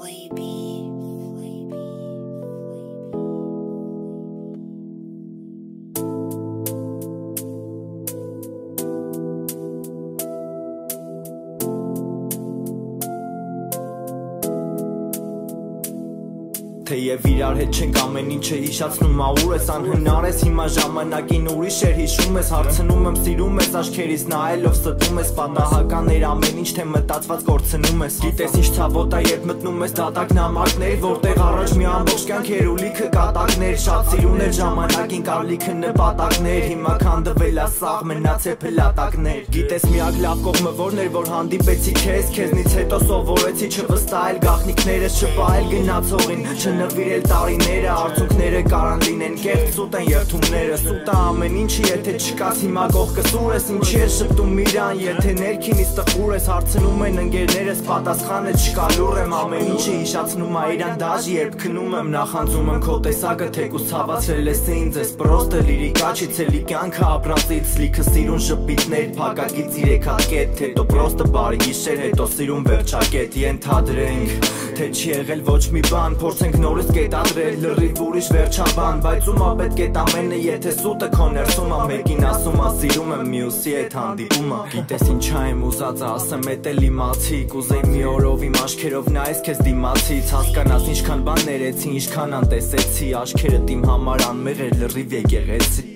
Թեև իրար հետ չենք ամեն ինչը հիշացնում ուր ես անհնար ես հիմա ժամանակին ուրիշ էր հիշում ես հարցնում եմ սիրում ես աչքերից նայելով ստում ես պատահականներ ամեն ինչ թե մտածված կորցնում ես գիտես ինչ ցավոտ է երբ մտնում ես դատակ նամակներ որտեղ առաջ մի ամբողջ կյանք էր ու լիքը կատակներ շատ սիրուն էր ժամանակին կար լիքը նպատակներ հիմա քանդվել է սաղ մնաց է փլատակներ գիտես միակ լավ կողմը որն էր որ հանդիպեցի քեզնից հետո սովորեցի չվստահել գաղտնիքներս չպահել գնացողին նվիրել տարիները արդյունքները կարան լինեն կեղծ սուտ են երթումները սուտ է ամեն ինչը եթե չկաս հիմա կողքս ուր ես ինչի ես շպտում իրան եթե ներքինից տխուր ես հարցնում են ընկերներս պատասխանը չկա լուր եմ ամեն ինչը հիշացնում է իրան դաժ երբ քնում եմ նախանձում եմ քո տեսակը թեկուզ ցավացրել ես ինձ ես պրոստը լիրիկա չի ցելի կյանքը ապրածից լիքը սիրուն ժպիտներ փակագից 3 հատ կետ հետո պրոստը բարի գիշեր հետո սիրուն վերջակետ ենթադրենք թե չի եղել ոչ մի բան փորձենք նորից կետադրել լրիվ ուրիշ վերջաբան բայց ումա պետք է ամենը եթե սուտը քո ներսում ա մեկին ասում ա սիրում եմ մյուսի հետ հանդիպումը գիտես ինչա եմ ուզած ասեմ էդ էլ իմացի կուզեի մի օրով իմ աչքերով նայես քեզ դիմացից հասկանաս ինչքան բան ներեցի ինչքան անտեսեցի աչքերդ իմ համար անմեղ էր լրիվ եկեղեցի